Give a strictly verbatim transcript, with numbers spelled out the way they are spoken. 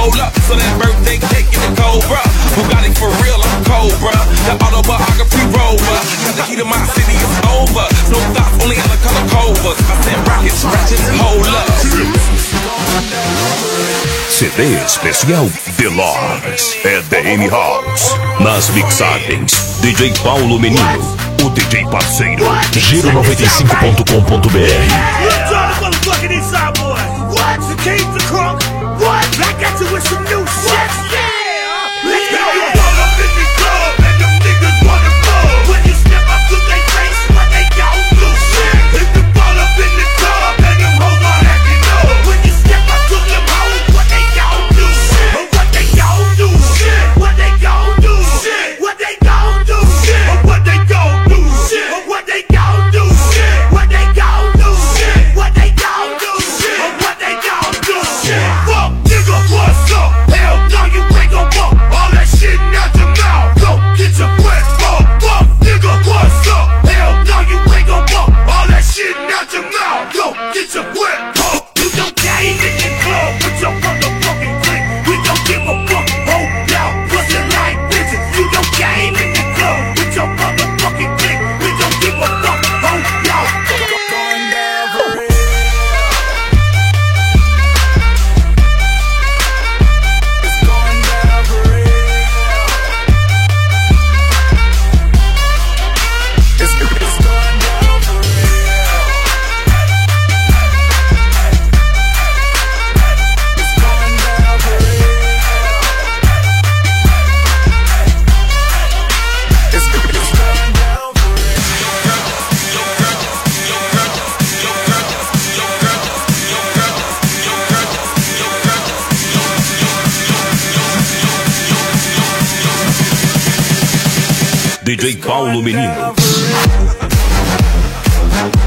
hold up, so that birthday cake in the Cobra. Bugatti for real, I'm Cobra. The autobiography rover. Got the heat of my city, it's over. No thoughts, only other color covers. I send rockets, ratchets, hold up. C D especial Deluxe é D M House. Nas mixagens, D J Paulo Menino, o D J parceiro. Giro noventa e cinco ponto com ponto B R. D J Paulo Menino.